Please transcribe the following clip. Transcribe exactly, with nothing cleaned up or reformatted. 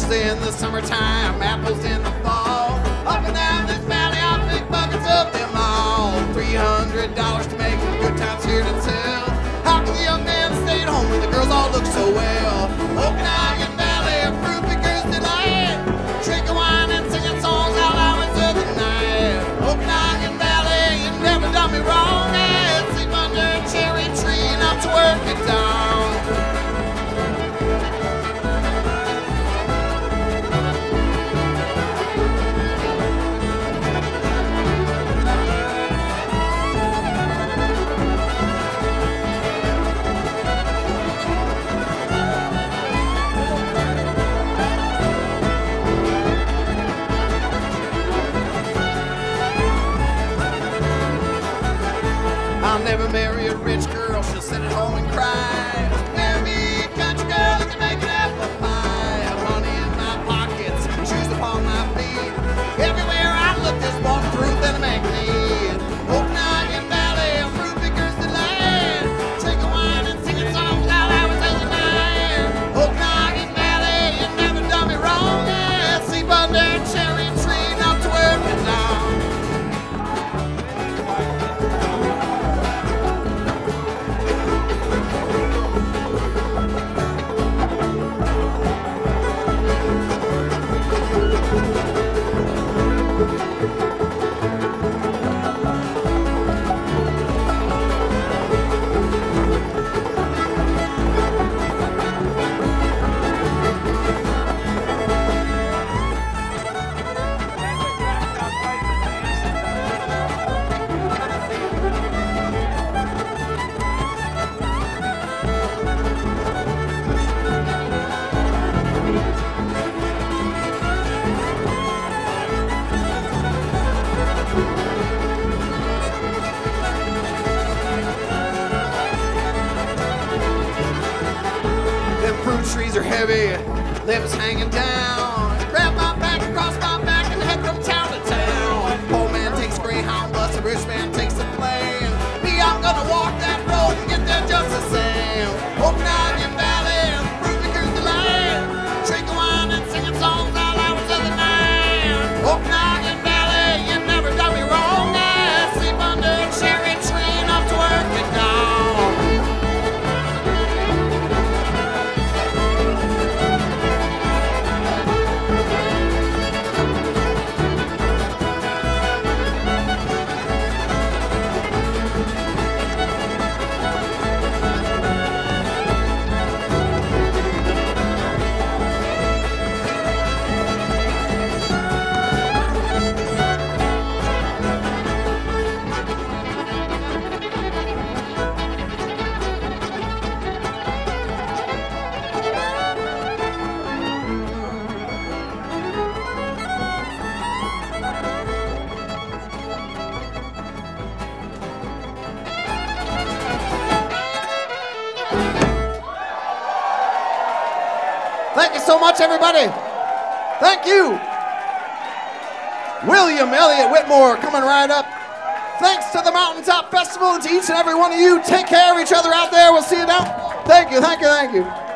Oranges in the summertime, apples in the fall. Up and down this valley, I'll pick buckets of them all. Three hundred dollars to make it, good times here to tell. How can the young man stay at home when the girls all look so well? Okanagan Valley, fruit pickers delight. Drinking wine and singing songs all hours of the night. Okanagan Valley, you never done me wrong. Yeah, sleep under a cherry tree and up to work at dawn. I'll never marry a rich girl, she'll sit at home and cry. Marry me a country girl that can make an apple pie. Have money in my pockets, shoes upon my feet. Everywhere I look, there's one fruit that I make need. Okanagan Valley, fruit pickers delight. Drinking wine and singing songs all hours of the night. Okanagan Valley, you never done me wrong. Yeah, sleep under a cherry tree, not to work at dawn. Fruit trees are heavy, limbs hanging down. Grab my back, cross my back, and head from town to town. Poor man takes Greyhound bus, the rich man takes the plane. Me, I'm gonna walk that road and get there just the same. Okanagan Valley, fruit pickers delight. Drinking wine and singing songs all hours of the night. Okanagan Valley, you never done me wrong. Yeah, sleep under a cherry tree and up to work at dawn. Thank you so much, everybody. Thank you. William Elliott Whitmore coming right up. Thanks to the Mountaintop Festival and to each and every one of you. Take care of each other out there. We'll see you down. Thank you, thank you, thank you.